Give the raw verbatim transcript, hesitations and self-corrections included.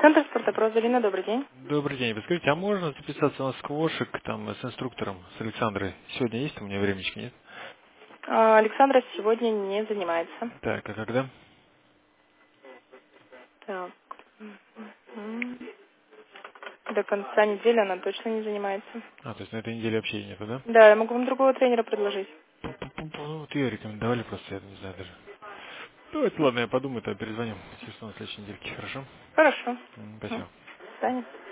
Центр спорта Прозалина, добрый день. Добрый день. Вы скажите, а можно записаться на сквошек там с инструктором, с Александрой? Сегодня есть у меня времечко, нет? А, Александра сегодня не занимается. Так, а когда? Так. Мгм. До конца недели она точно не занимается. А, то есть на этой неделе вообще нету, да? Да, я могу вам другого тренера предложить. Пу-пу-пу-пу. Ну, вот ее рекомендовали просто, я не знаю даже. Давайте, ладно, я подумаю, то перезвоним. Честно, на следующей недельке, хорошо? Хорошо. М, Мгм. Спасибо. До свидания.